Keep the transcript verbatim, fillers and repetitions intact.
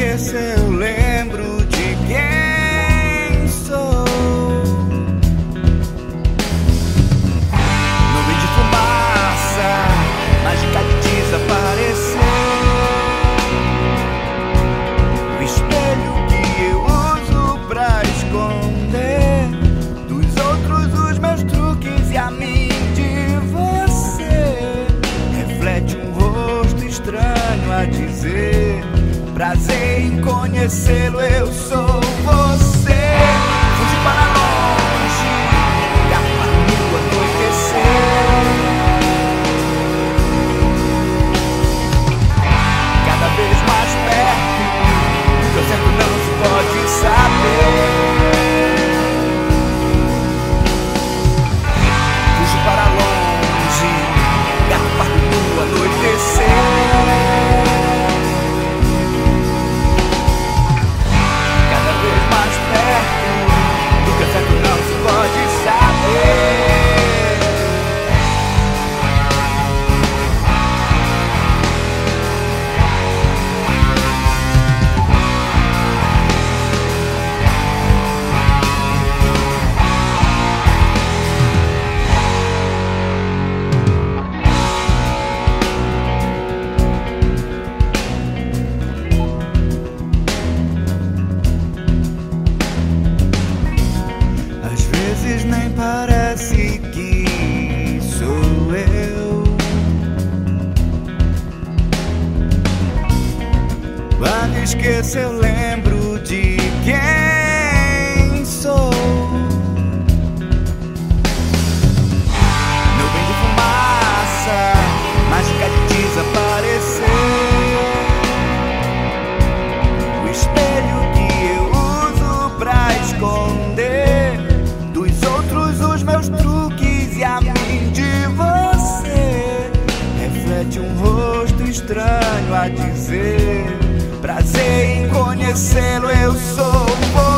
esqueço, eu lembro de quem sou. Nuvem de fumaça, mágica de desaparecer. O espelho que eu uso pra esconder dos outros os meus truques e a mim de você. Reflete um rosto estranho a dizer: prazer em conhecê-lo, eu sou você. Fugi para longe, garpa no anoitecer. Cada vez mais perto, o que eu certo não se pode saber. Fugi para longe, garpa no anoitecer. Nem parece que sou eu. Quando esqueço, eu lembro de quem sou. Nuvem de fumaça, mágica de desaparecer. O espelho que eu uso pra esconder os meus truques e a mim de você. Reflete um rosto estranho a dizer: prazer em conhecê-lo, eu sou você.